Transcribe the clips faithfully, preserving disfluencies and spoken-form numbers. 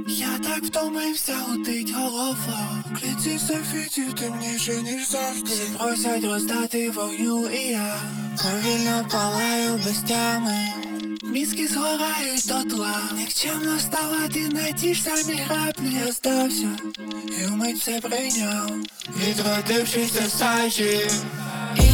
Я так втомився, летить голова. Клітці софітів темніше, ніж завжди. Всі просять роздати вогню, і я повільно палаю без тями. Мізки згорають дотла. Нікчемно ставати на ті ж самі граблі. Я здався, і вмить все прийняв, відродившись до сажі. І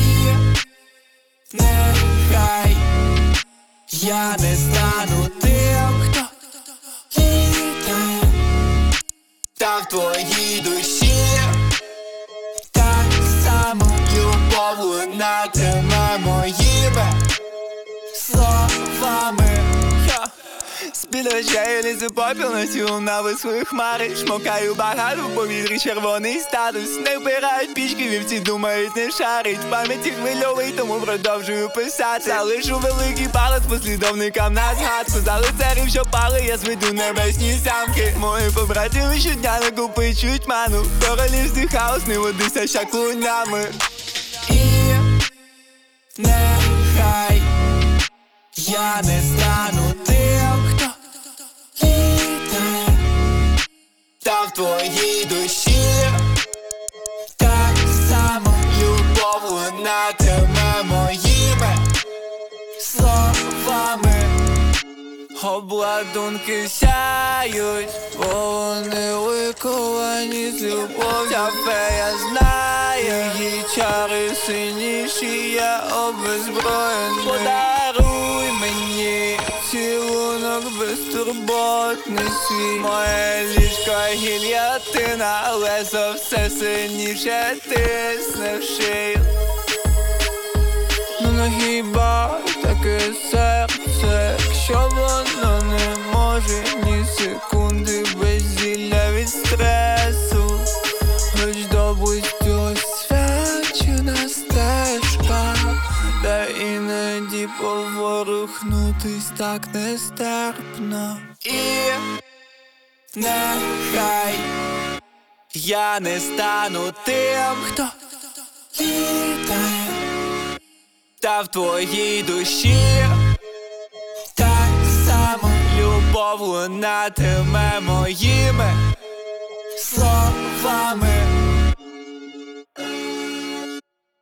нехай я не стану тим, хто літає, та в твоїй душі так само любов лунатиме моїми словами. З-під очей лізе попіл на тіло нави свої хмари. Шмокаю багато в повітрі, червоний статус. Не вбирають пічки, вівці думають, не шарить. В пам'яті хвильовий, тому продовжую писати. Залишу великий палець послідовникам на згадку. За лицарів, що пали, я зведу небесні замки. Мої побратими щодня накопичують ману. Королівський хаос не водися шаклунями. І нехай я не стану тим, хто літає, та в твоїй душі так само любов лунатиме моїми словами. Обладунки сяють, бо вони виковані з любов'ю. Ця фея знає, її чари сильніші, я обезброєний. Подаруй мені цілунок безтурботний свій. Моє ліжко гільйотина, лезо все сильніше тисне в шию. Ну хіба таке серце, якщо воно не може ні секунди без зілля від стресу. Хоч допустю освячена стежка, та іноді поворухнутись так нестерпно. І нехай я не стану тим, хто літає, та в твоїй душі так само любов лунатиме моїми словами.